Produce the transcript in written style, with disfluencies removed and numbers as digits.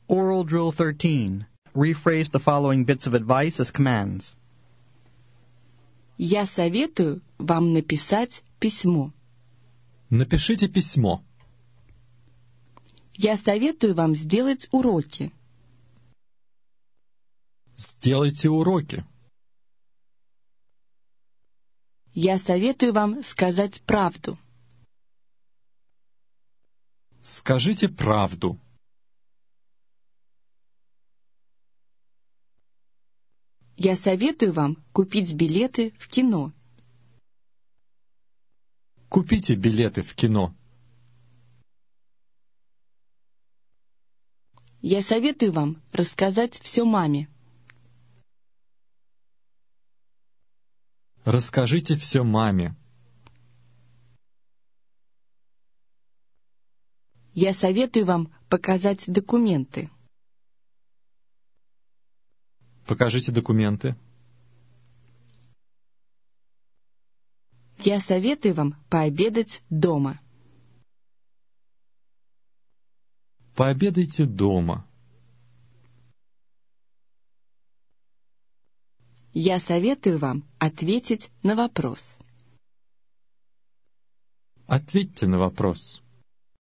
Oral Drill 13. Rephrase the following bits of advice as commands. Я советую вам написать письмо. Напишите письмо. Я советую вам сделать уроки. Сделайте уроки. Я советую вам сказать правду. Скажите правду. Я советую вам купить билеты в кино. Купите билеты в кино. Я советую вам рассказать все маме. Расскажите все маме. Я советую вам показать документы. Покажите документы. Я советую вам пообедать дома. Пообедайте дома. Я советую вам ответить на вопрос. Ответьте на вопрос.